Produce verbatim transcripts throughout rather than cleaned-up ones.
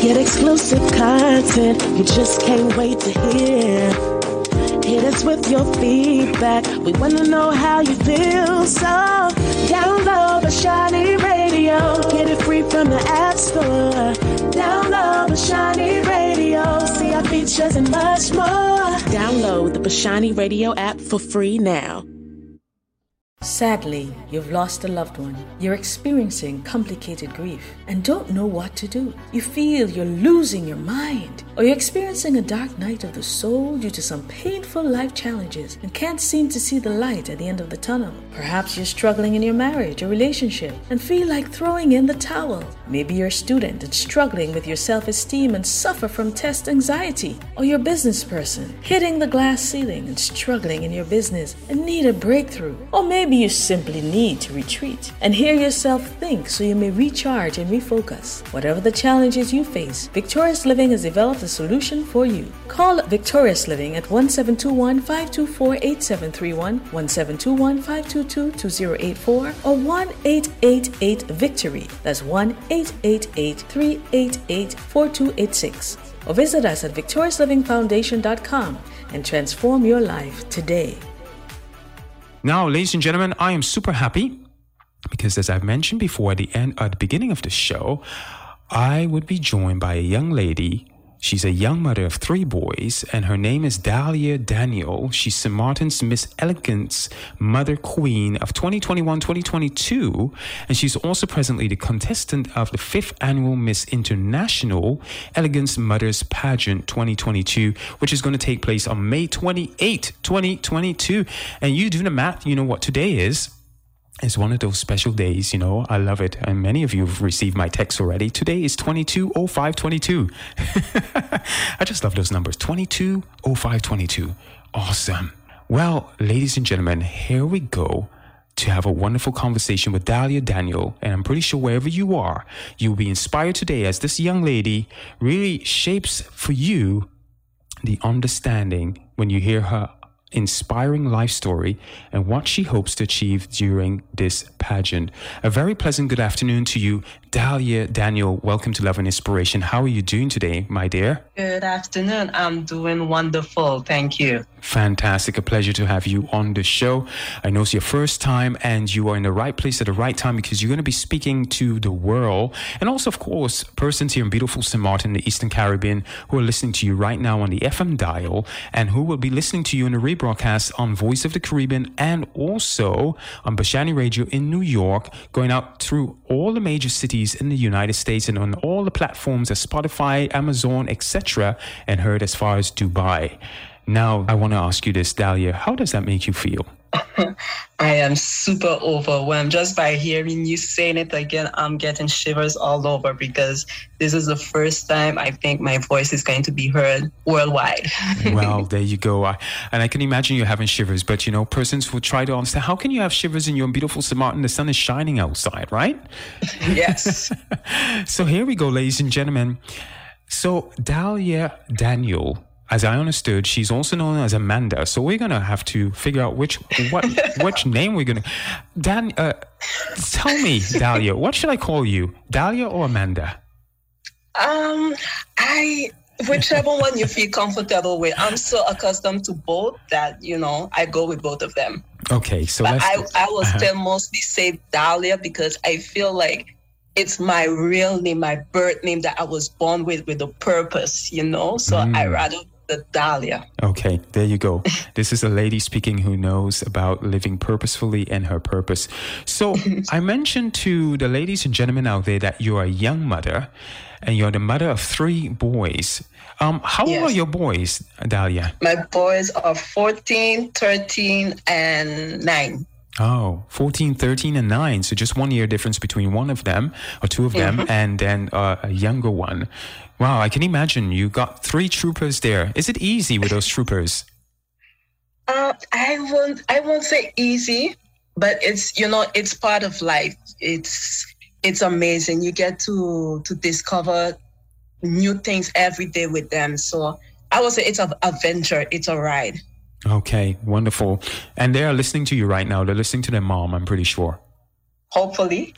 Get exclusive content you just can't wait to hear. Hit us with your feedback. We want to know how you feel. So download Bashani Radio. Get it free from the App Store. Download Bashani Radio. See our features and much more. Download the Bashani Radio app for free now. Sadly, you've lost a loved one. You're experiencing complicated grief and don't know what to do. You feel you're losing your mind, or you're experiencing a dark night of the soul due to some painful life challenges and can't seem to see the light at the end of the tunnel. Perhaps you're struggling in your marriage or relationship and feel like throwing in the towel. Maybe you're a student and struggling with your self-esteem and suffer from test anxiety, or you're a business person hitting the glass ceiling and struggling in your business and need a breakthrough, or maybe Maybe you simply need to retreat and hear yourself think so you may recharge and refocus. Whatever the challenges you face, Victorious Living has developed a solution for you. Call Victorious Living at one seven two one, five two four, eight seven three one, one seven two one, five two two, two zero eight four, or one eight eight eight, VICTORY. That's one eight eight eight, three eight eight, four two eight six. Or visit us at victorious living foundation dot com and transform your life today. Now, ladies and gentlemen, I am super happy because, as I've mentioned before at the end, at the beginning of the show, I would be joined by a young lady. She's a young mother of three boys, and her name is Dahlia Daniel. She's Saint Martin's Miss Elegance Mother Queen of twenty twenty-one twenty twenty-two, and she's also presently the contestant of the fifth annual Miss International Elegance Mothers Pageant twenty twenty-two, which is going to take place on May twenty-eighth, twenty twenty-two. And you do the math, you know what today is. It's one of those special days, you know. I love it. And many of you have received my text already. Today is twenty-two oh five twenty-two. I just love those numbers. twenty-two oh five twenty-two. Awesome. Well, ladies and gentlemen, here we go to have a wonderful conversation with Dahlia Daniel. And I'm pretty sure wherever you are, you'll be inspired today as this young lady really shapes for you the understanding when you hear her inspiring life story and what she hopes to achieve during this pageant. A very pleasant good afternoon to you, Dahlia Daniel. Welcome to Love and Inspiration. How are you doing today, my dear? Good afternoon. I'm doing wonderful. Thank you. Fantastic. A pleasure to have you on the show. I know it's your first time and you are in the right place at the right time because you're going to be speaking to the world and also, of course, persons here in beautiful Saint Martin, the Eastern Caribbean, who are listening to you right now on the F M dial and who will be listening to you in the rebroadcast on Voice of the Caribbean and also on Bashani Radio in New York, going out through all the major cities in the United States and on all the platforms as Spotify, Amazon, et cetera, and heard as far as Dubai. Now, I want to ask you this, Dahlia. How does that make you feel? I am super overwhelmed. Just by hearing you saying it again, I'm getting shivers all over because this is the first time I think my voice is going to be heard worldwide. Well, there you go. I, and I can imagine you having shivers, but, you know, persons will try to understand, how can you have shivers in your beautiful Saint Martin? The sun is shining outside, right? Yes. So here we go, ladies and gentlemen. So Dahlia Daniel, as I understood, she's also known as Amanda. So we're gonna have to figure out which what which name we're gonna. Dan, uh, tell me, Dahlia, what should I call you, Dahlia or Amanda? Um, I whichever one you feel comfortable with. I'm so accustomed to both that you know I go with both of them. Okay, so but let's. I I will uh-huh. still mostly say Dahlia because I feel like it's my real name, my birth name that I was born with, with a purpose, you know. So mm. I rather. The Dahlia. Okay, there you go. This is a lady speaking who knows about living purposefully and her purpose. So I mentioned to the ladies and gentlemen out there that you're a young mother and you're the mother of three boys. Um, how yes. old are your boys, Dahlia? My boys are fourteen, thirteen, and nine. Oh, fourteen, thirteen, and nine. So just one year difference between one of them or two of them mm-hmm. and then uh, a younger one. Wow, I can imagine you got three troopers there. Is it easy with those troopers? Uh, I won't. I won't say easy, but it's you know it's part of life. It's it's amazing. You get to to discover new things every day with them. So I would say it's an adventure. It's a ride. Okay, wonderful. And they are listening to you right now. They're listening to their mom, I'm pretty sure. Hopefully.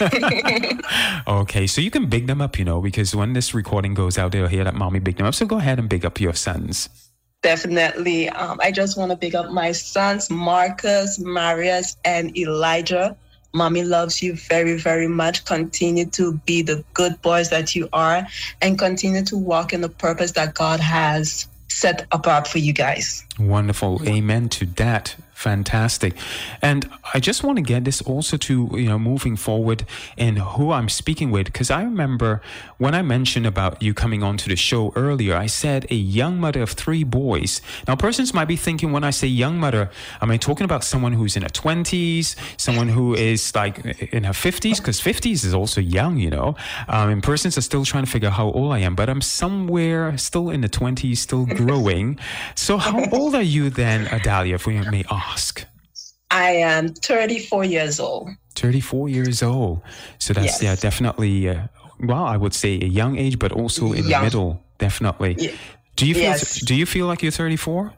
Okay, so you can big them up, you know, because when this recording goes out, they'll hear that mommy big them up. So go ahead and big up your sons. Definitely. Um, I just want to big up my sons, Marcus, Marius, and Elijah. Mommy loves you very, very much. Continue to be the good boys that you are and continue to walk in the purpose that God has set apart for you guys. Wonderful. Amen to that. Fantastic. And I just want to get this also to, you know, moving forward in who I'm speaking with, because I remember when I mentioned about you coming onto the show earlier, I said a young mother of three boys. Now, persons might be thinking when I say young mother, am I talking about someone who's in her twenties, someone who is like in her fifties? Because fifties is also young, you know. Um, and persons are still trying to figure out how old I am, but I'm somewhere still in the twenties, still growing. So how old are you then, Adalia, if we may ask? I am thirty-four years old. thirty-four years old. So that's, Yes. yeah, definitely, uh, well, I would say a young age, but also in Young. the middle, definitely. Yeah. Do you feel, Yes. do you feel like you're thirty-four?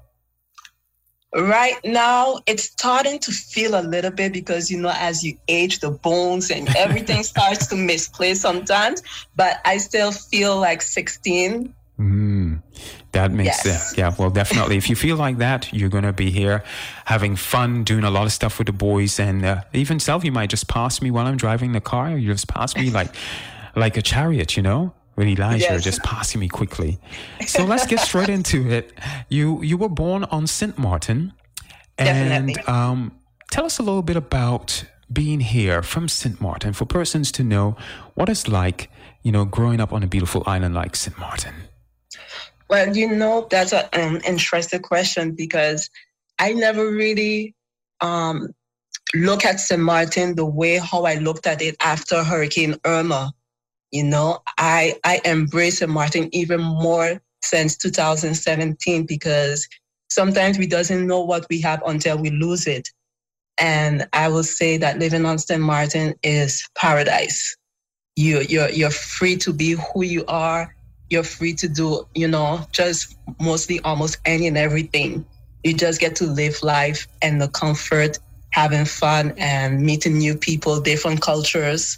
Right now, it's starting to feel a little bit because, you know, as you age, the bones and everything starts to misplace sometimes, but I still feel like sixteen. Mm, that makes Yes. uh, yeah, well, definitely. If you feel like that, you're going to be here having fun, doing a lot of stuff with the boys. And uh, even self, you might just pass me while I'm driving the car. You just pass me like like a chariot, you know, with Elijah, Yes. just passing me quickly. So let's get straight into it. You you were born on Saint Martin. And Definitely. um, tell us a little bit about being here from Saint Martin for persons to know what it's like, you know, growing up on a beautiful island like Saint Martin. Well, you know, that's an um, interesting question because I never really um, look at Saint Martin the way how I looked at it after Hurricane Irma. You know, I, I embrace Saint Martin even more since two thousand seventeen because sometimes we doesn't know what we have until we lose it. And I will say that living on Saint Martin is paradise. You, you're, you're free to be who you are. You're free to do, you know, just mostly almost any and everything. You just get to live life and the comfort, having fun and meeting new people, different cultures.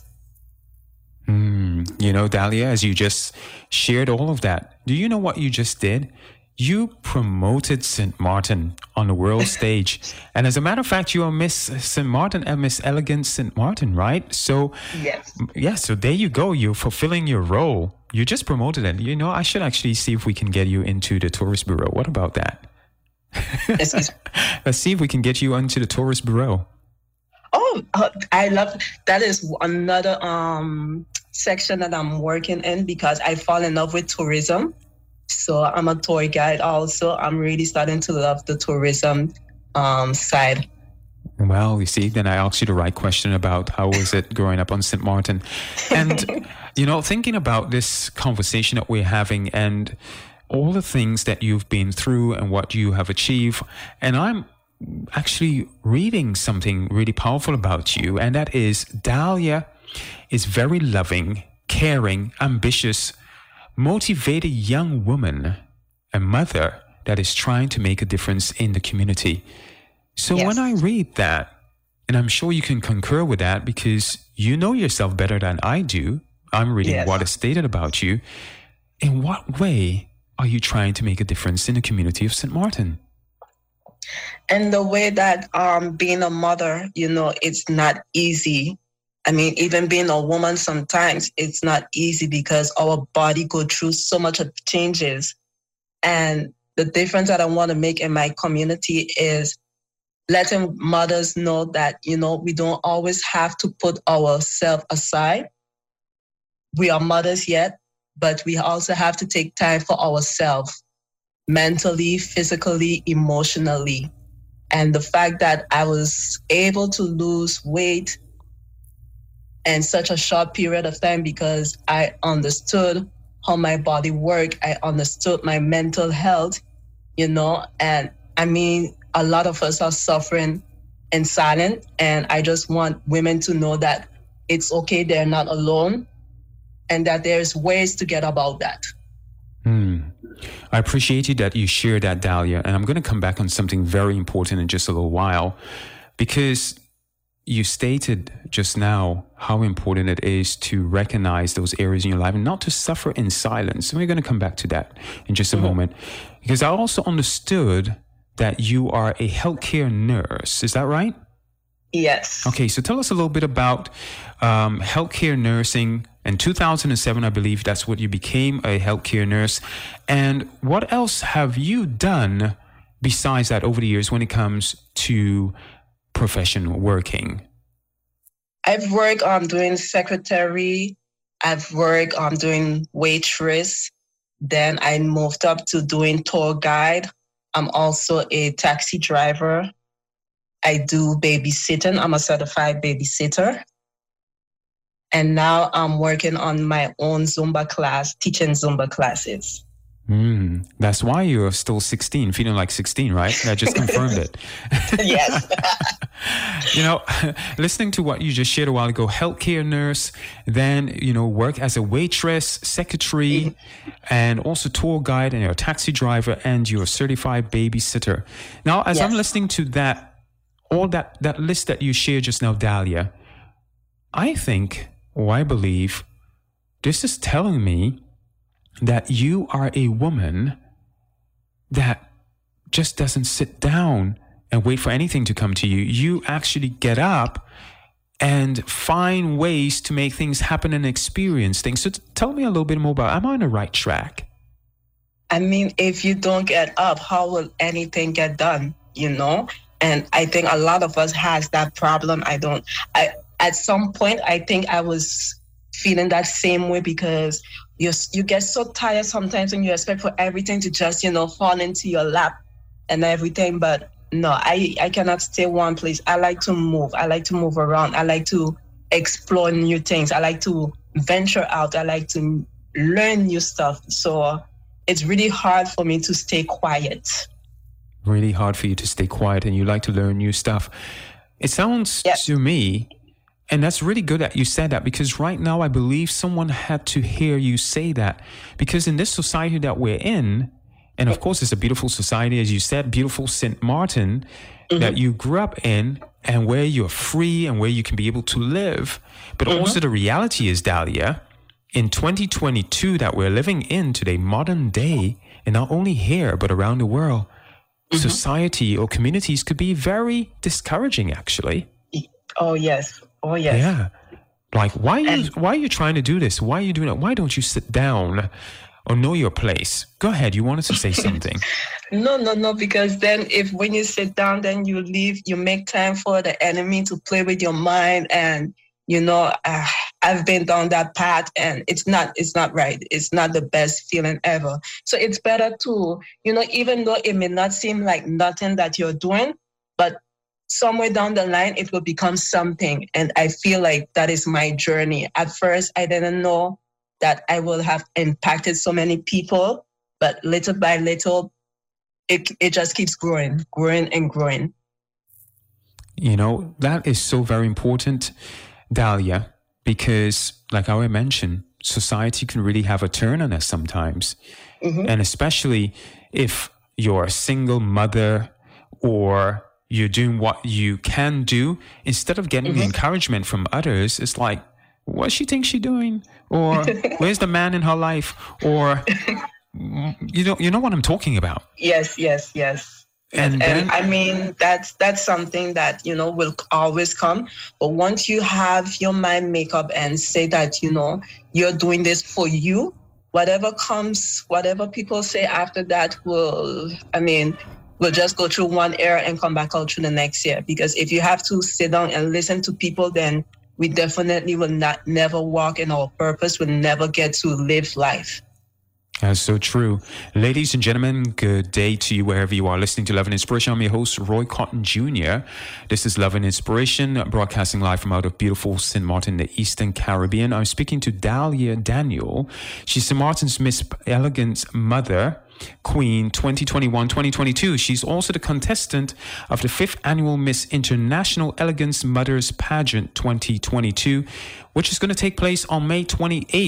Mm, you know, Dalia, as you just shared all of that, do you know what you just did? You promoted Saint Martin on the world stage. And as a matter of fact, you are Miss Saint Martin and Miss Elegant Saint Martin, right? So, Yes. yeah, so there you go. You're fulfilling your role. You just promoted it. You know, I should actually see if we can get you into the tourist bureau. What about that? Excuse me. Let's see if we can get you into the tourist bureau. Oh, uh, I love that. Is another um section that I'm working in because I fall in love with tourism. So I'm a tour guide also. I'm really starting to love the tourism um, side. Well, you see, then I asked you the right question about how was it growing up on Saint Martin. And, you know, thinking about this conversation that we're having and all the things that you've been through and what you have achieved. And I'm actually reading something really powerful about you. And that is Dalia is very loving, caring, ambitious, motivated young woman, a mother that is trying to make a difference in the community. So Yes. when I read that, and I'm sure you can concur with that because you know yourself better than I do. I'm reading Yes. what is stated about you. In what way are you trying to make a difference in the community of Saint Martin? And the way that um, being a mother, you know, it's not easy. I mean, even being a woman, sometimes it's not easy because our body go through so much of changes. And the difference that I want to make in my community is letting mothers know that, you know, we don't always have to put ourselves aside. We are mothers yet, but we also have to take time for ourselves, mentally, physically, emotionally. And the fact that I was able to lose weight in such a short period of time because I understood how my body worked. I understood my mental health, you know, and I mean, a lot of us are suffering in silence. And I just want women to know that it's okay, they're not alone, and that there's ways to get about that. Hmm. I appreciate you that you share that, Dalia. And I'm going to come back on something very important in just a little while because you stated just now how important it is to recognize those areas in your life and not to suffer in silence. And we're going to come back to that in just a mm-hmm. moment. Because I also understood that you are a healthcare nurse. Is that right? Yes. Okay, so tell us a little bit about um, healthcare nursing. In two thousand seven, I believe that's what you became, a healthcare nurse. And what else have you done besides that over the years when it comes to professional working? I've worked on um, doing secretary. I've worked on um, doing waitress. Then I moved up to doing tour guide. I'm also a taxi driver. I do babysitting. I'm a certified babysitter. And now I'm working on my own Zumba class, teaching Zumba classes. Mm, that's why you're still sixteen, feeling like sixteen, right? I just confirmed it. Yes. You know, listening to what you just shared a while ago, healthcare nurse, then, you know, work as a waitress, secretary, and also tour guide, and you're a taxi driver, and you're a certified babysitter. Now, as yes. I'm listening to that, all that, that list that you shared just now, Dahlia, I think, or I believe, this is telling me that you are a woman that just doesn't sit down and wait for anything to come to you. You actually get up and find ways to make things happen and experience things. So t- tell me a little bit more about, am I on the right track? I mean, if you don't get up, how will anything get done, you know? And I think a lot of us has that problem. I don't, I, at some point, I think I was feeling that same way because you you get so tired sometimes and you expect for everything to just, you know, fall into your lap and everything. But no, I, I cannot stay one place. I like to move. I like to move around. I like to explore new things. I like to venture out. I like to learn new stuff. So it's really hard for me to stay quiet. Really hard for you to stay quiet and you like to learn new stuff. It sounds yep. to me, and that's really good that you said that, because right now I believe someone had to hear you say that, because in this society that we're in, and of course it's a beautiful society, as you said, beautiful Saint Martin, mm-hmm. that you grew up in and where you're free and where you can be able to live. But mm-hmm. also the reality is, Dahlia, in twenty twenty-two that we're living in today, modern day, and not only here, but around the world, mm-hmm. society or communities could be very discouraging, actually. Oh, yes. Oh, yes. Yeah. Like, why are you, and, why are you trying to do this? Why are you doing it? Why don't you sit down or know your place? Go ahead. You wanted to say something. No, no, no. Because then if when you sit down, then you leave, you make time for the enemy to play with your mind. And, you know, uh, I've been down that path and it's not, it's not right. It's not the best feeling ever. So it's better to, you know, even though it may not seem like nothing that you're doing, but somewhere down the line, it will become something. And I feel like that is my journey. At first, I didn't know that I will have impacted so many people, but little by little, it it just keeps growing, growing and growing. You know, that is so very important, Dahlia, because like I mentioned, society can really have a turn on us sometimes. Mm-hmm. And especially if you're a single mother or you're doing what you can do, instead of getting mm-hmm. the encouragement from others, it's like, what she thinks she's doing? Or where's the man in her life? Or, you know, you know what I'm talking about? Yes, yes, yes. And, and, then, and I mean, that's, that's something that, you know, will always come. But once you have your mind make up and say that, you know, you're doing this for you, whatever comes, whatever people say after that will, I mean, we'll just go through one era and come back out through the next year. Because if you have to sit down and listen to people, then we definitely will not never walk in our purpose. We'll never get to live life. That's so true. Ladies and gentlemen, good day to you wherever you are listening to Love and Inspiration. I'm your host, Roy Cotton Junior This is Love and Inspiration, broadcasting live from out of beautiful Saint Martin, the Eastern Caribbean. I'm speaking to Dahlia Daniel. She's Saint Martin's Miss Elegance Mother Queen twenty twenty-one twenty twenty-two. She's also the contestant of the fifth annual Miss International Elegance Mothers Pageant twenty twenty-two, which is going to take place on May twenty-eighth.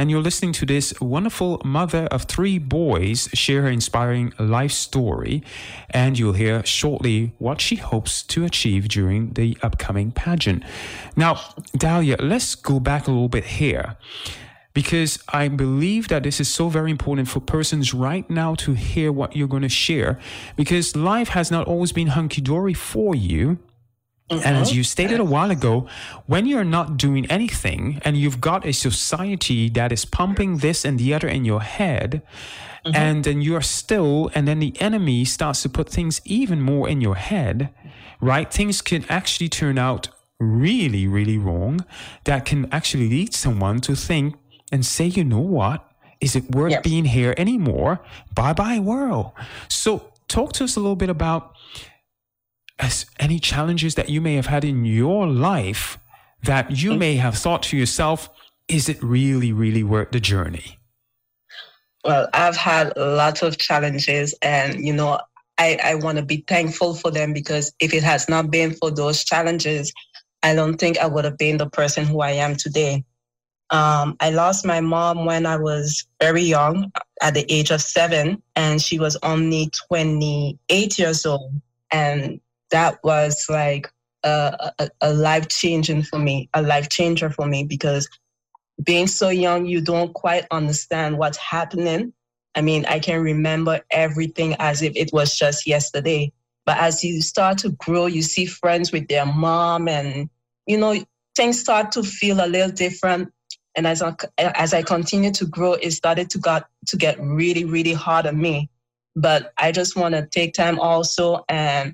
and you're listening to this wonderful mother of three boys share her inspiring life story, and you'll hear shortly what she hopes to achieve during the upcoming pageant. Now, Dahlia, let's go back a little bit here, because I believe that this is so very important for persons right now to hear what you're going to share, because life has not always been hunky-dory for you. Mm-hmm. And as you stated a while ago, when you're not doing anything and you've got a society that is pumping this and the other in your head, mm-hmm. and then you're still, and then the enemy starts to put things even more in your head, right? Things can actually turn out really, really wrong. That can actually lead someone to think and say, you know what? Is it worth yep. being here anymore? Bye-bye world. So talk to us a little bit about as any challenges that you may have had in your life that you may have thought to yourself, is it really, really worth the journey? Well, I've had lots of challenges, and, you know, I, I want to be thankful for them, because if it has not been for those challenges, I don't think I would have been the person who I am today. Um, I lost my mom when I was very young, at the age of seven, and she was only twenty-eight years old. And that was like a, a, a life changing for me, a life changer for me, because being so young, you don't quite understand what's happening. I mean, I can remember everything as if it was just yesterday. But as you start to grow, you see friends with their mom, and, you know, things start to feel a little different. And as I, as I continue to grow, it started to got to get really, really hard on me. But I just want to take time also and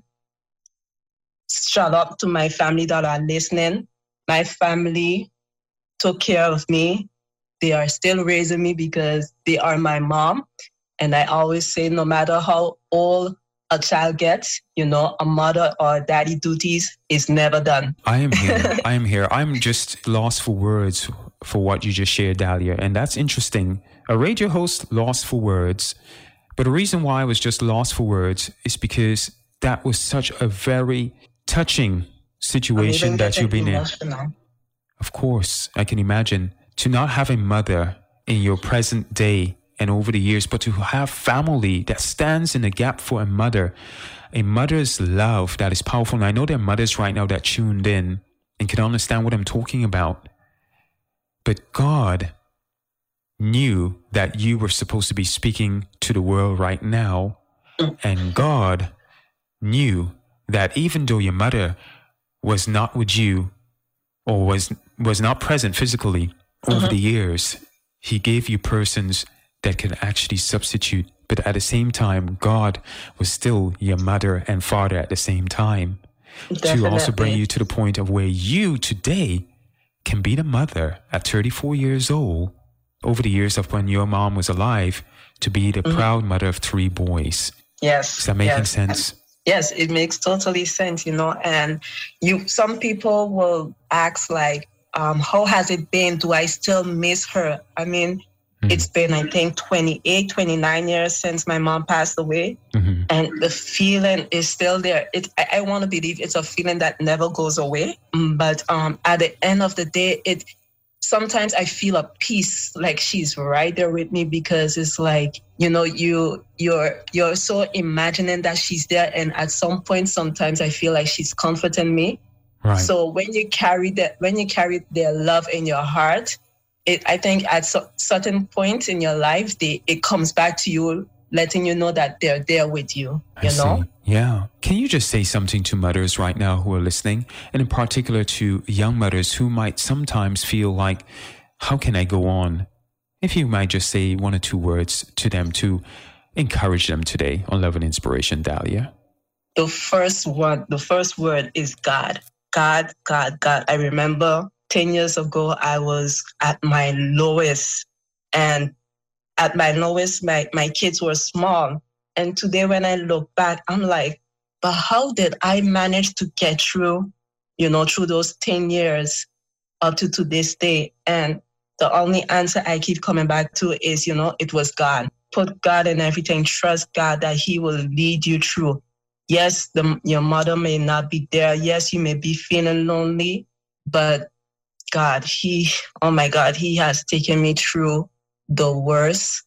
shout out to my family that are listening. My family took care of me. They are still raising me because they are my mom. And I always say, no matter how old a child gets, you know, a mother or daddy duties is never done. I am here. I am here. I'm just lost for words for what you just shared, Dahlia. And that's interesting. A radio host lost for words. But the reason why I was just lost for words is because that was such a very touching situation that you've been in. Of course, I can imagine. To not have a mother in your present day and over the years, but to have family that stands in the gap for a mother, a mother's love that is powerful. And I know there are mothers right now that tuned in and can understand what I'm talking about. But God knew that you were supposed to be speaking to the world right now. And God knew that even though your mother was not with you or was was not present physically over uh-huh. the years, he gave you persons that could actually substitute. But at the same time, God was still your mother and father at the same time. Definitely. To also bring you to the point of where you today can be the mother at thirty-four years old, over the years of when your mom was alive, to be the mm-hmm. proud mother of three boys. Yes. Is that making yes. sense? Yes, it makes totally sense, you know. And you, some people will ask, like, um, how has it been? Do I still miss her? I mean, mm-hmm. it's been, I think, twenty-eight, twenty-nine years since my mom passed away. Mm-hmm. And the feeling is still there. It, I, I want to believe it's a feeling that never goes away. But um, at the end of the day, it sometimes I feel a peace, like she's right there with me, because it's like, you know, you, you're you're so imagining that she's there. And at some point, sometimes I feel like she's comforting me. Right. So when you carry that, when you carry their love in your heart, it, I think at so, certain points in your life, they, it comes back to you, letting you know that they're there with you, you I know? See. Yeah. Can you just say something to mothers right now who are listening, and in particular to young mothers who might sometimes feel like, how can I go on? If you might just say one or two words to them to encourage them today on Love and Inspiration, Dahlia. The first one, the first word is God. God, God, God. I remember ten years ago, I was at my lowest, and at my lowest, my, my kids were small. And today when I look back, I'm like, but how did I manage to get through, you know, through those ten years up to, to this day? And the only answer I keep coming back to is, you know, it was God. Put God in everything. Trust God that he will lead you through. Yes, the, your mother may not be there. Yes, you may be feeling lonely, but God, he, oh my God, he has taken me through the worst.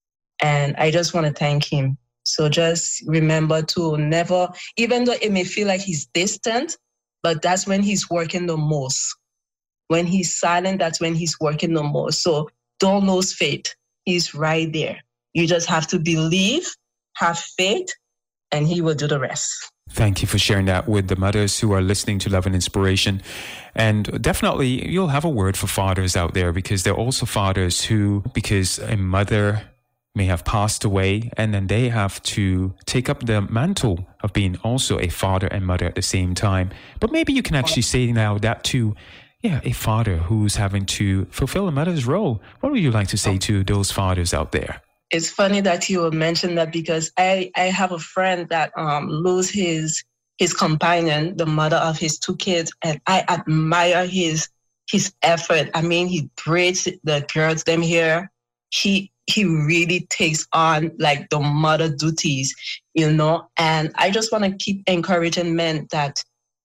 And I just want to thank him. So just remember to never, even though it may feel like he's distant, but that's when he's working the most. When he's silent, that's when he's working the most. So don't lose faith. He's right there. You just have to believe, have faith, and he will do the rest. Thank you for sharing that with the mothers who are listening to Love and Inspiration. And definitely you'll have a word for fathers out there, because there are also fathers who, because a mother may have passed away, and then they have to take up the mantle of being also a father and mother at the same time. But maybe you can actually say now that to, yeah, a father who's having to fulfill a mother's role. What would you like to say to those fathers out there? It's funny that you would mention that, because I, I have a friend that um lose his his companion, the mother of his two kids, and I admire his his effort. I mean, he braids the girls them hair. He he really takes on like the mother duties, you know. And I just want to keep encouraging men that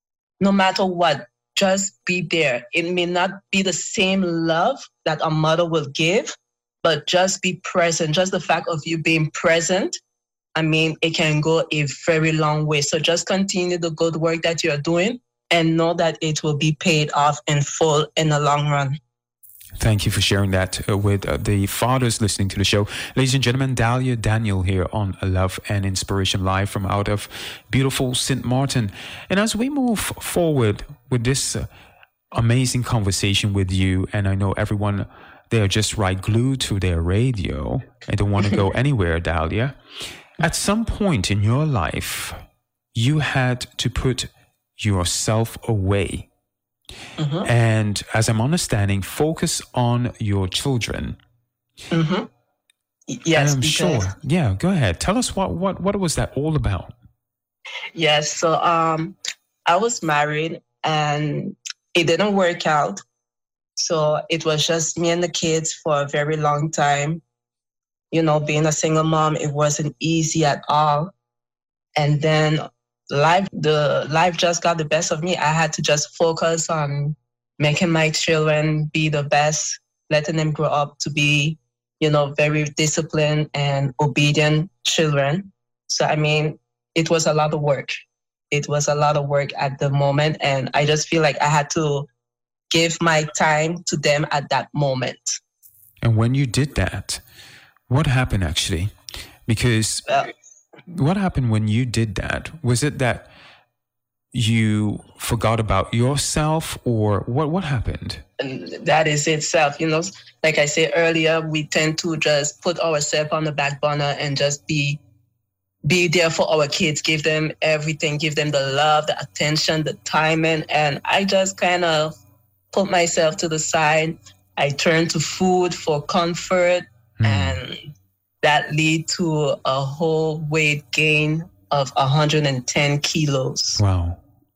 no matter what, just be there. It may not be the same love that a mother will give, but just be present. Just the fact of you being present, I mean, it can go a very long way. So just continue the good work that you're doing and know that it will be paid off in full in the long run. Thank you for sharing that uh, with uh, the fathers listening to the show. Ladies and gentlemen, Dahlia Daniel here on Love and Inspiration Live from out of beautiful Saint Martin. And as we move forward with this uh, amazing conversation with you, and I know everyone, they are just right glued to their radio. I don't want to go anywhere, Dahlia. At some point in your life, you had to put yourself away. Mm-hmm. And as I'm understanding, focus on your children. Mm-hmm. Yes, I'm sure. Yeah, go ahead. Tell us what, what, what was that all about? Yes, so um, I was married and it didn't work out. So it was just me and the kids for a very long time. You know, being a single mom, it wasn't easy at all. And then life, the life just got the best of me. I had to just focus on making my children be the best, letting them grow up to be, you know, very disciplined and obedient children. So, I mean, it was a lot of work. It was a lot of work at the moment. And I just feel like I had to give my time to them at that moment. And when you did that, what happened actually? Because well, what happened when you did that? Was it that you forgot about yourself, or what, what happened? And that is itself, you know, like I said earlier, we tend to just put ourselves on the back burner and just be be there for our kids, give them everything, give them the love, the attention, the timing. And I just kind of put myself to the side. I turned to food for comfort, mm. and that lead to a whole weight gain of one hundred ten kilos. Wow.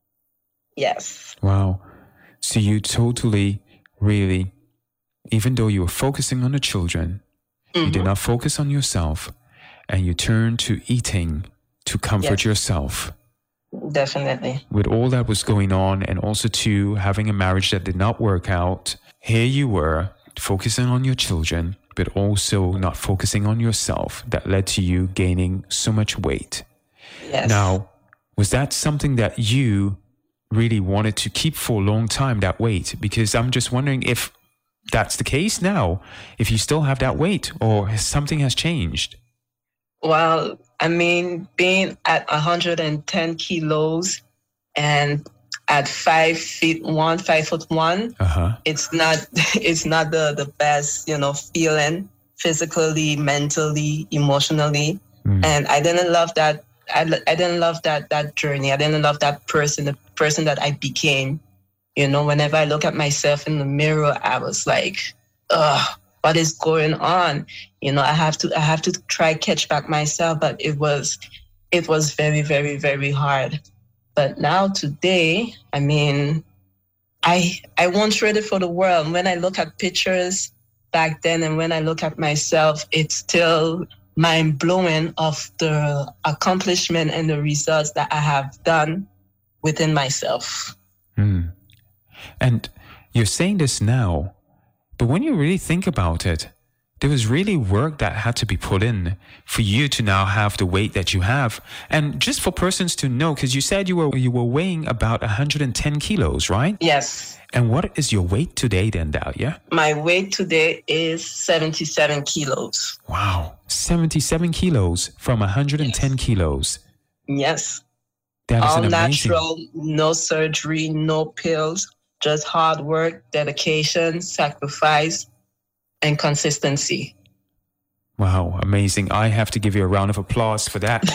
Yes. Wow. So you totally, really, even though you were focusing on the children, mm-hmm. you did not focus on yourself, and you turned to eating to comfort yes. yourself. Definitely. With all that was going on, and also to having a marriage that did not work out, here you were focusing on your children, but also not focusing on yourself. That led to you gaining so much weight. Yes. Now, was that something that you really wanted to keep for a long time, that weight? Because I'm just wondering if that's the case now, if you still have that weight, or something has changed. Well, I mean, being at one hundred ten kilos and at five feet one, five foot one, uh-huh. it's not it's not the, the best, you know, feeling physically, mentally, emotionally. Mm. And I didn't love that. I, I didn't love that that journey. I didn't love that person, the person that I became. You know, whenever I look at myself in the mirror, I was like, ugh, what is going on? You know, I have to I have to try catch back myself, but it was it was very, very, very hard. But now today, I mean, I I won't trade it for the world. When I look at pictures back then and when I look at myself, it's still mind-blowing of the accomplishment and the results that I have done within myself. Mm. And you're saying this now, but when you really think about it, there was really work that had to be put in for you to now have the weight that you have. And just for persons to know, because you said you were you were weighing about one hundred ten kilos, right? Yes. And what is your weight today then, Dahlia? My weight today is seventy-seven kilos. Wow. seventy-seven kilos from one hundred ten yes. kilos. Yes. That is all an amazing... natural, no surgery, no pills, just hard work, dedication, sacrifice, and consistency. Wow, amazing. I have to give you a round of applause for that.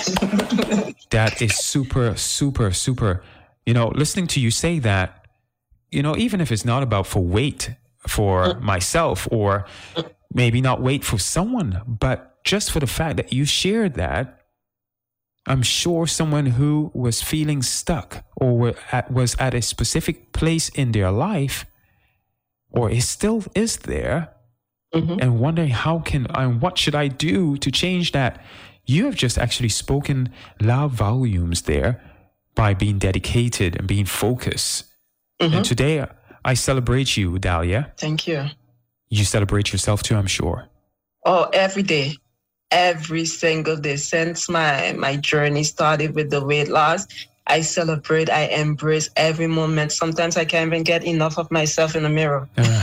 That is super, super, super. You know, listening to you say that, you know, even if it's not about for weight for mm. myself or maybe not weight for someone, but just for the fact that you shared that, I'm sure someone who was feeling stuck or were at, was at a specific place in their life or is still is there, mm-hmm. and wondering how can I, what should I do to change that? You have just actually spoken loud volumes there by being dedicated and being focused. Mm-hmm. And today I celebrate you, Dahlia. Thank you. You celebrate yourself too, I'm sure. Oh, every day. Every single day since my, my journey started with the weight loss, I celebrate, I embrace every moment. Sometimes I can't even get enough of myself in the mirror. uh,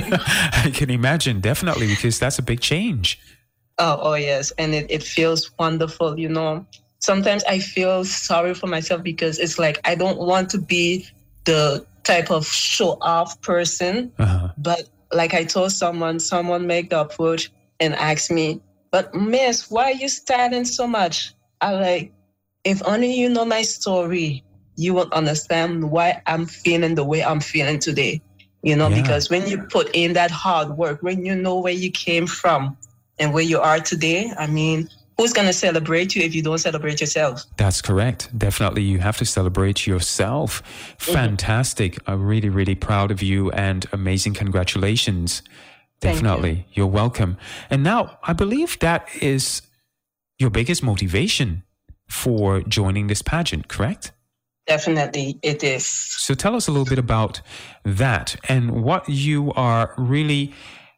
I can imagine, definitely, because that's a big change. Oh, oh yes. And it, it feels wonderful, you know. Sometimes I feel sorry for myself because it's like I don't want to be the type of show-off person. Uh-huh. But like I told someone, someone made the approach and asked me, but miss, why are you standing so much? I like, if only you know my story, you will understand why I'm feeling the way I'm feeling today. You know, yeah. Because when you put in that hard work, when you know where you came from and where you are today, I mean, who's going to celebrate you if you don't celebrate yourself? That's correct. Definitely, you have to celebrate yourself. Fantastic. Mm-hmm. I'm really, really proud of you and amazing congratulations. Definitely. You. You're welcome. And now I believe that is your biggest motivation for joining this pageant, correct? Definitely, it is. So tell us a little bit about that and what you are really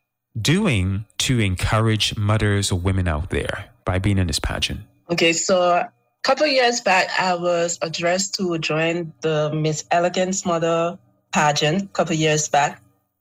doing to encourage mothers or women out there by being in this pageant. Okay, so a couple of years back, I was addressed to join the Miss Elegance Mother pageant a couple of years back.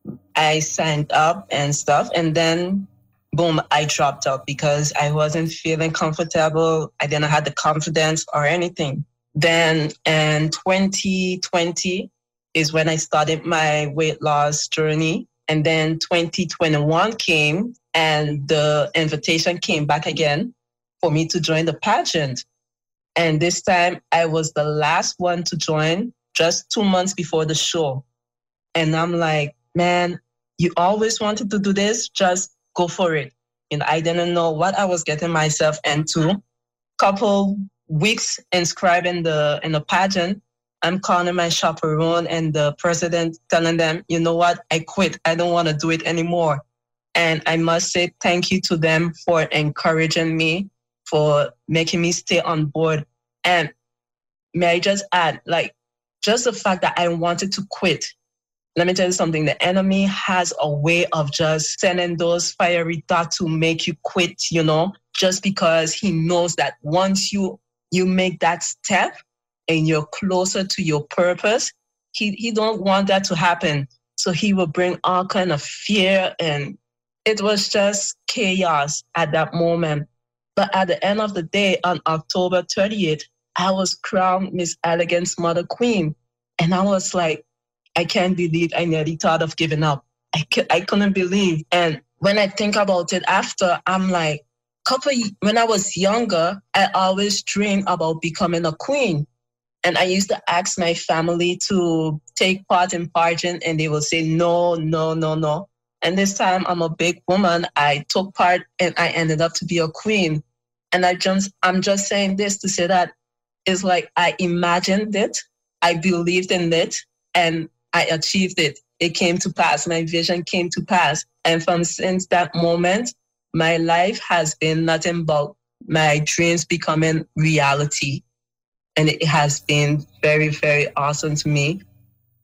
I signed up and stuff, and then boom, I dropped out because I wasn't feeling comfortable. I didn't have the confidence or anything. Then in twenty twenty is when I started my weight loss journey. And then twenty twenty-one came and the invitation came back again for me to join the pageant. And this time I was the last one to join just two months before the show. And I'm like, man, you always wanted to do this, just go for it. And I didn't know what I was getting myself into. Couple weeks inscribing the in the pageant, I'm calling my chaperone and the president, telling them, you know what, I quit. I don't want to do it anymore. And I must say thank you to them for encouraging me, for making me stay on board. And may I just add, like, just the fact that I wanted to quit. Let me tell you something. The enemy has a way of just sending those fiery darts to make you quit, you know, just because he knows that once you you make that step and you're closer to your purpose, he, he don't want that to happen. So he will bring all kind of fear, and it was just chaos at that moment. But at the end of the day, on October thirtieth, I was crowned Miss Elegance Mother Queen. And I was like, I can't believe I nearly thought of giving up. I, c- I couldn't believe. And when I think about it after, I'm like, couple when I was younger, I always dreamed about becoming a queen. And I used to ask my family to take part in pageant, and they will say, no, no, no, no. And this time I'm a big woman. I took part and I ended up to be a queen. And I just, I'm just saying this to say that it's like I imagined it, I believed in it, and I achieved it. It came to pass. My vision came to pass. And from since that moment, my life has been nothing but my dreams becoming reality. And it has been very, very awesome to me.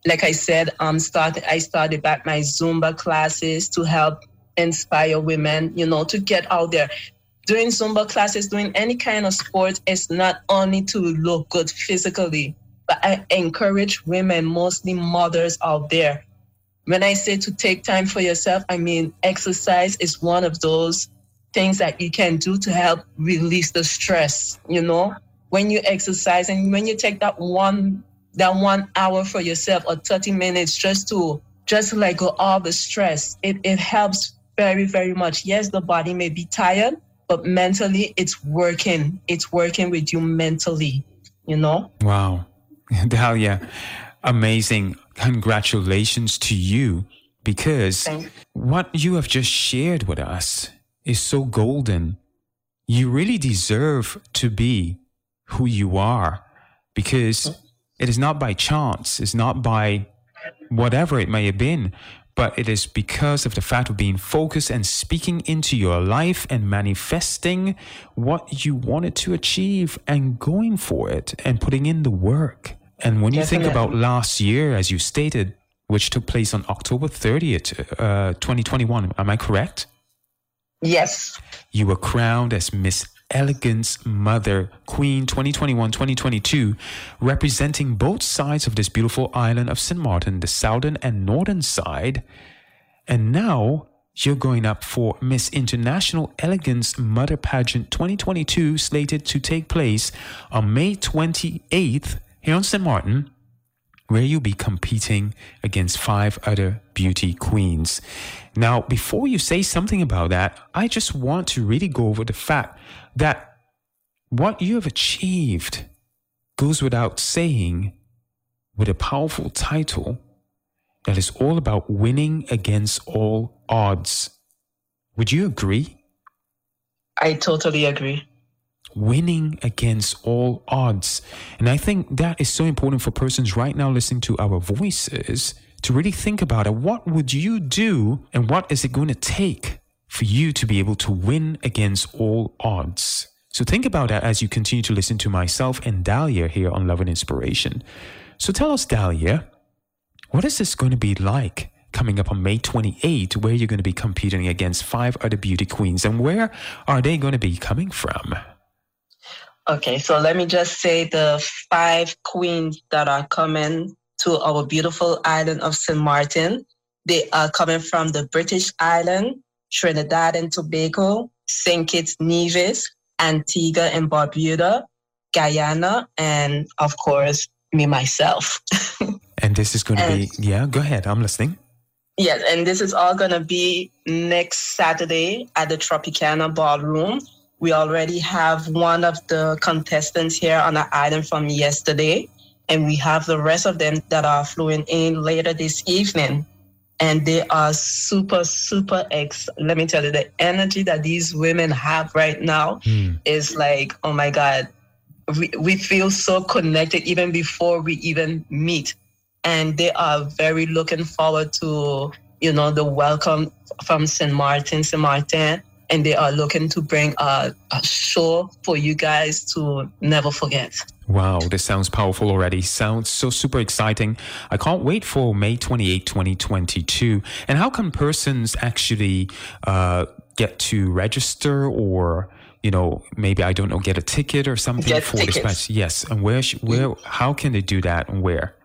like I said, um, started, I started back my Zumba classes to help inspire women, you know, to get out there. Doing Zumba classes, doing any kind of sport is not only to look good physically, but I encourage women, mostly mothers out there. When I say to take time for yourself, I mean, exercise is one of those things that you can do to help release the stress, you know? When you exercise and when you take that one that one hour for yourself or thirty minutes just to just to let go all the stress, it, it helps very, very much. Yes, the body may be tired, but mentally it's working. It's working with you mentally, you know? Wow. Dalia, amazing. Congratulations to you, because what you have just shared with us is so golden. You really deserve to be who you are, because it is not by chance, it's not by whatever it may have been, but it is because of the fact of being focused and speaking into your life and manifesting what you wanted to achieve and going for it and putting in the work. And when you Definitely. think about last year, as you stated, which took place on October thirtieth, uh, twenty twenty-one, am I correct? Yes. You were crowned as Miss Elegance Mother Queen twenty twenty-one twenty twenty-two, representing both sides of this beautiful island of Saint Martin, the southern and northern side. And now you're going up for Miss International Elegance Mother Pageant twenty twenty-two, slated to take place on May twenty-eighth here on Saint Martin, where you'll be competing against five other beauty queens. Now, before you say something about that, I just want to really go over the fact that what you have achieved goes without saying, with a powerful title that is all about winning against all odds. Would you agree? I totally agree. Winning against all odds. And I think that is so important for persons right now listening to our voices to really think about it. What would you do, and what is it going to take for you to be able to win against all odds? So think about that as you continue to listen to myself and Dalia here on Love and Inspiration. So tell us, Dalia, what is this going to be like coming up on May twenty-eighth, where you're going to be competing against five other beauty queens, and where are they going to be coming from? Okay, so let me just say the five queens that are coming to our beautiful island of Saint Martin. They are coming from the British Island, Trinidad and Tobago, Saint Kitts Nevis, Antigua and Barbuda, Guyana, and of course, me, myself. And this is going to and, be, yeah, go ahead, I'm listening. Yes, and this is all going to be next Saturday at the Tropicana Ballroom. We already have one of the contestants here on the island from yesterday, and we have the rest of them that are flying in later this evening. And they are super, super ex. Let me tell you, the energy that these women have right now mm. is like, oh my God, we, we feel so connected even before we even meet. And they are very looking forward to, you know, the welcome from Saint Martin, Saint Martin. And they are looking to bring a, a show for you guys to never forget. Wow, this sounds powerful already. Sounds so super exciting. I can't wait for May twenty-eighth, twenty twenty-two. And how can persons actually uh, get to register, or, you know, maybe, I don't know, get a ticket or something get for tickets. this match? Yes. And where, where, how can they do that, and where?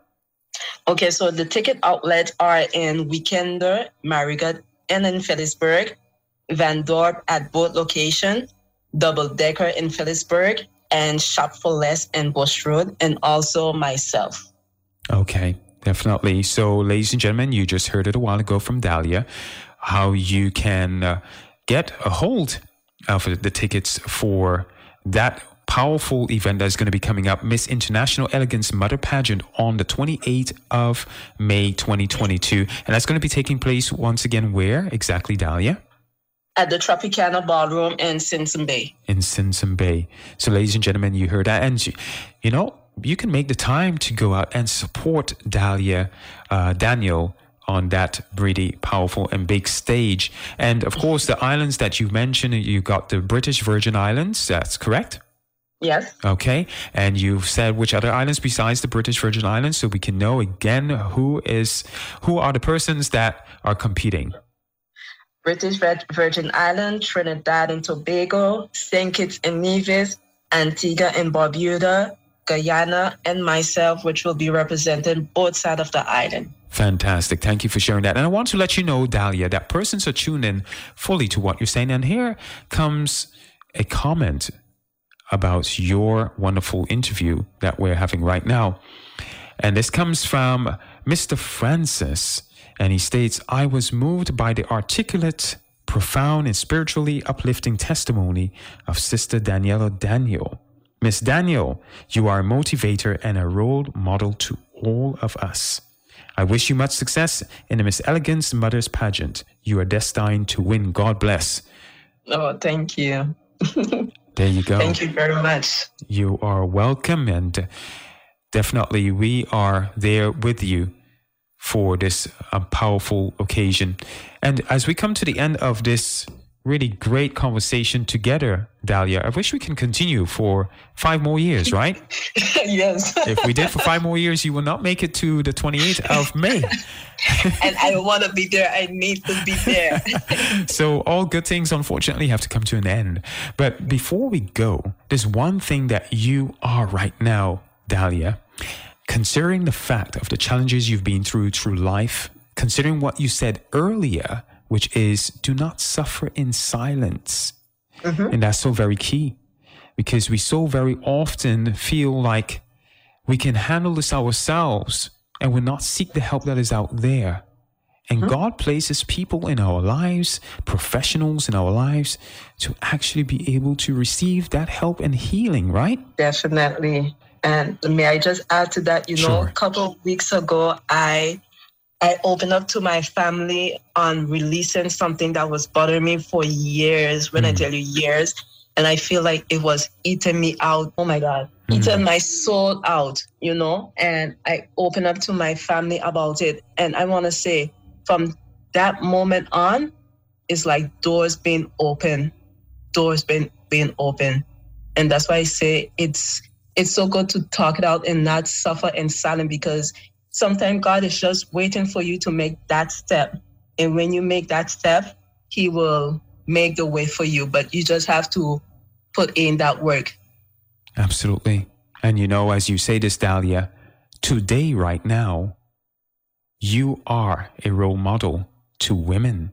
Okay, so the ticket outlets are in Weekender, Marigot, and in Phillipsburg, Van Dorp at both locations, Double Decker in Phillipsburg, and Shop for Less in Bush Road, and also myself. Okay, definitely. So, ladies and gentlemen, you just heard it a while ago from Dalia, how you can uh, get a hold of the tickets for that powerful event that's going to be coming up, Miss International Elegance Mother Pageant, on the twenty-eighth of May twenty twenty-two. And that's going to be taking place once again where exactly, Dalia? At the Tropicana Ballroom in Simpson Bay. In Simpson Bay. So, ladies and gentlemen, you heard that. And, you, you know, you can make the time to go out and support Dalia, uh, Daniel, on that really powerful and big stage. And, of course, the islands that you mentioned, you got the British Virgin Islands. That's correct? Yes. Okay. And you've said which other islands besides the British Virgin Islands, so we can know again who is who are the persons that are competing. British Virgin Islands, Trinidad and Tobago, Saint Kitts and Nevis, Antigua and Barbuda, Guyana, and myself, which will be representing both sides of the island. Fantastic. Thank you for sharing that. And I want to let you know, Dahlia, that persons are tuned in fully to what you're saying. And here comes a comment about your wonderful interview that we're having right now. And this comes from Mister Francis. And he states, I was moved by the articulate, profound, and spiritually uplifting testimony of Sister Daniela Daniel. Miss Daniel, you are a motivator and a role model to all of us. I wish you much success in the Miss Elegance Mother's Pageant. You are destined to win. God bless. Oh, thank you. There you go. Thank you very much. You are welcome. And definitely we are there with you for this uh, powerful occasion. And as we come to the end of this really great conversation together, Dahlia, I wish we can continue for five more years, right? Yes. If we did for five more years, you will not make it to the twenty-eighth of May. And I want to be there. I need to be there. So all good things, unfortunately, have to come to an end. But before we go, there's one thing that you are right now, Dahlia. Considering the fact of the challenges you've been through through life, considering what you said earlier, which is do not suffer in silence. Mm-hmm. And that's so very key, because we so very often feel like we can handle this ourselves and will not seek the help that is out there. And mm-hmm. God places people in our lives, professionals in our lives, to actually be able to receive that help and healing, right? Definitely. And may I just add to that, you know, Sure. a couple of weeks ago, I I opened up to my family on releasing something that was bothering me for years, when mm. I tell you years. And I feel like it was eating me out. Oh my God, mm. eating my soul out, you know? And I opened up to my family about it. And I want to say from that moment on, it's like doors being open, doors being, being open. And that's why I say it's, it's so good to talk it out and not suffer in silence, because sometimes God is just waiting for you to make that step. And when you make that step, he will make the way for you. But you just have to put in that work. Absolutely. And you know, as you say this, Dahlia, today, right now, you are a role model to women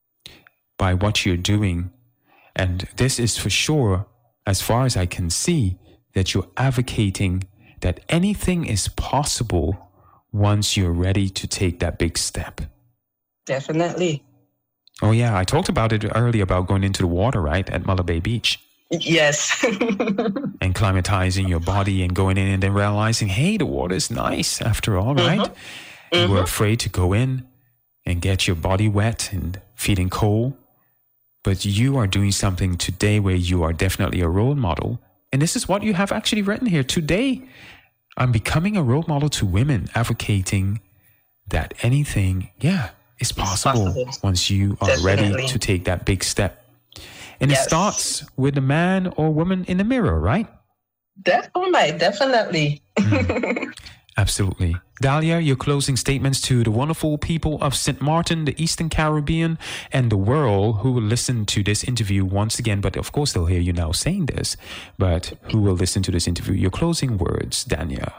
by what you're doing. And this is for sure, as far as I can see, that you're advocating that anything is possible once you're ready to take that big step. Definitely. Oh, yeah. I talked about it earlier about going into the water, right? At Muller Bay Beach. Yes. And climatizing your body and going in and then realizing, hey, the water is nice after all, right? Mm-hmm. You mm-hmm. were afraid to go in and get your body wet and feeling cold. But you are doing something today where you are definitely a role model. And this is what you have actually written here. Today, I'm becoming a role model to women, advocating that anything, yeah, is possible, possible. once you are Definitely. ready to take that big step. And yes. It starts with a man or woman in the mirror, right? Definitely, definitely. Mm. Absolutely. Dahlia, your closing statements to the wonderful people of Saint Martin, the Eastern Caribbean, and the world who will listen to this interview once again. But of course, they'll hear you now saying this. But who will listen to this interview? Your closing words, Dahlia.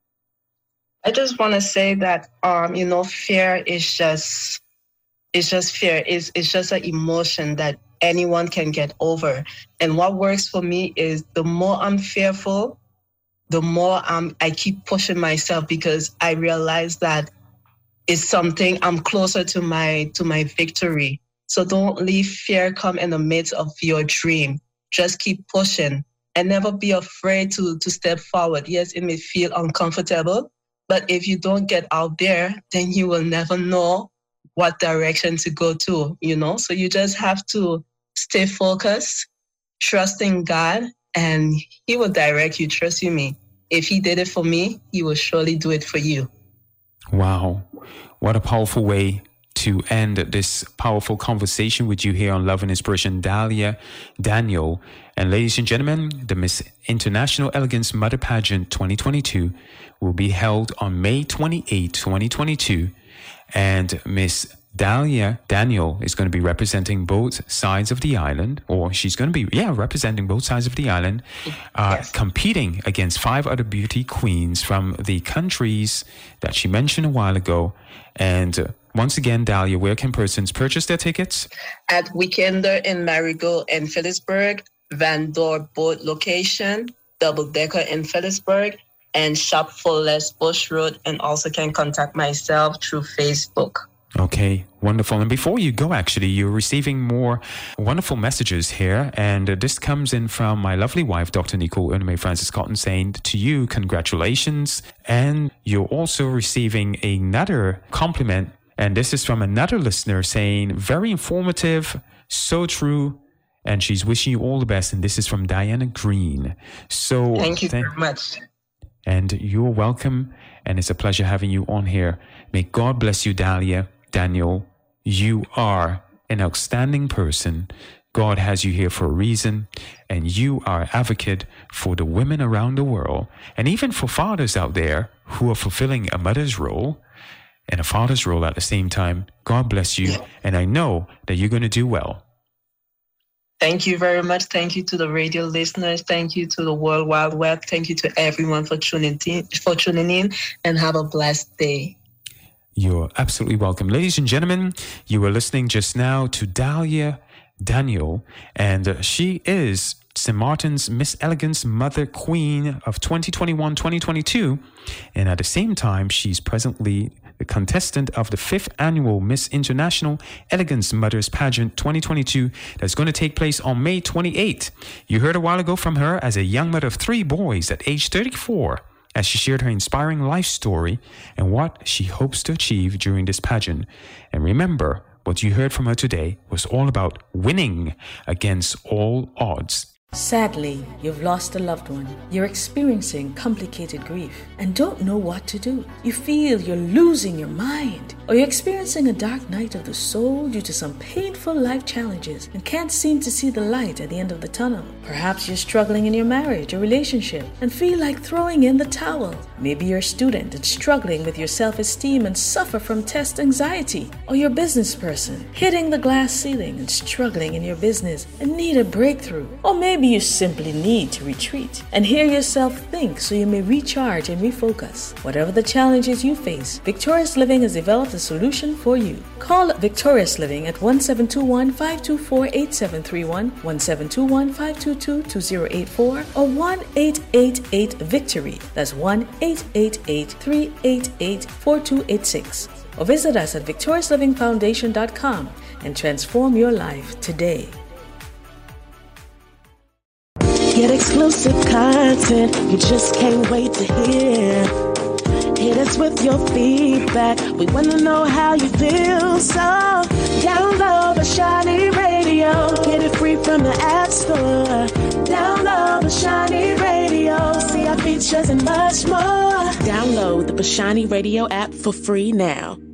I just want to say that, um, you know, fear is just, it's just fear. It's, it's just an emotion that anyone can get over. And what works for me is the more I'm fearful, the more um, I keep pushing myself, because I realize that it's something I'm closer to my to my victory. So don't leave fear come in the midst of your dream. Just keep pushing and never be afraid to, to step forward. Yes, it may feel uncomfortable, but if you don't get out there, then you will never know what direction to go to, you know? So you just have to stay focused, trust in God, and he will direct you. Trust you me. If he did it for me, he will surely do it for you. Wow. What a powerful way to end this powerful conversation with you here on Love and Inspiration, Dahlia Daniel. And ladies and gentlemen, the Miss International Elegance Mother Pageant twenty twenty-two will be held on May twenty-eighth, twenty twenty-two. And Miss Dahlia Daniel is going to be representing both sides of the island, or she's going to be, yeah, representing both sides of the island, uh, yes. competing against five other beauty queens from the countries that she mentioned a while ago. And uh, once again, Dahlia, where can persons purchase their tickets? At Weekender in Marigold and Phillipsburg, Van Dorp boat location, Double Decker in Phillipsburg, and Shop for Less Bush Road, and also can contact myself through Facebook. Okay, wonderful. And before you go, actually, you're receiving more wonderful messages here. And uh, this comes in from my lovely wife, Doctor Nicole Erneme Francis Cotton, saying to you, congratulations. And you're also receiving another compliment. And this is from another listener saying, very informative, so true. And she's wishing you all the best. And this is from Diana Green. So thank you th- very much. And you're welcome. And it's a pleasure having you on here. May God bless you, Dahlia Daniel. You are an outstanding person. God has you here for a reason, and you are an advocate for the women around the world, and even for fathers out there who are fulfilling a mother's role and a father's role at the same time. God bless you, and I know that you're going to do well. Thank you very much. Thank you to the radio listeners. Thank you to the World Wide Web. Thank you to everyone for tuning in, for tuning in, and have a blessed day. You're absolutely welcome. Ladies and gentlemen, you were listening just now to Dahlia Daniel, and uh, she is Saint Martin's Miss Elegance Mother Queen of twenty twenty-one twenty twenty-two, and at the same time, she's presently the contestant of the fifth annual Miss International Elegance Mothers Pageant twenty twenty-two that's going to take place on May twenty-eighth. You heard a while ago from her as a young mother of three boys at age thirty-four, as she shared her inspiring life story and what she hopes to achieve during this pageant. And remember, what you heard from her today was all about winning against all odds. Sadly, you've lost a loved one. You're experiencing complicated grief and don't know what to do. You feel you're losing your mind, or you're experiencing a dark night of the soul due to some painful life challenges and can't seem to see the light at the end of the tunnel. Perhaps you're struggling in your marriage or relationship and feel like throwing in the towel. Maybe you're a student and struggling with your self-esteem and suffer from test anxiety, or you're a business person hitting the glass ceiling and struggling in your business and need a breakthrough. Or maybe you simply need to retreat and hear yourself think so you may recharge and refocus. Whatever the challenges you face, Victorious Living has developed a solution for you. Call Victorious Living at one seven two one, five two four, eight seven three one, one seven two one, five two two, two zero eight four, or one eight eight eight VICTORY. That's one eight eight eight, three eight eight, four two eight six. Or visit us at victorious living foundation dot com and transform your life today. Get exclusive content you just can't wait to hear. Hit us with your feedback. We want to know how you feel. So download Bashani Radio. Get it free from the App Store. Download Bashani Radio. See our features and much more. Download the Bashani Radio app for free now.